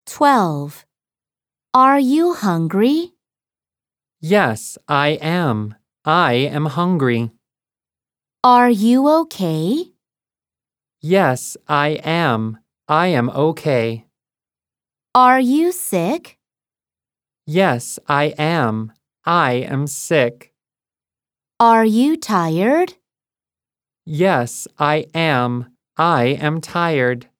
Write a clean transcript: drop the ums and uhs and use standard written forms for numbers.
12. Are you hungry? Yes, I am. I am hungry. Are you okay? Yes, I am. I am okay. Are you sick? Yes, I am. I am sick. Are you tired? Yes, I am. I am tired.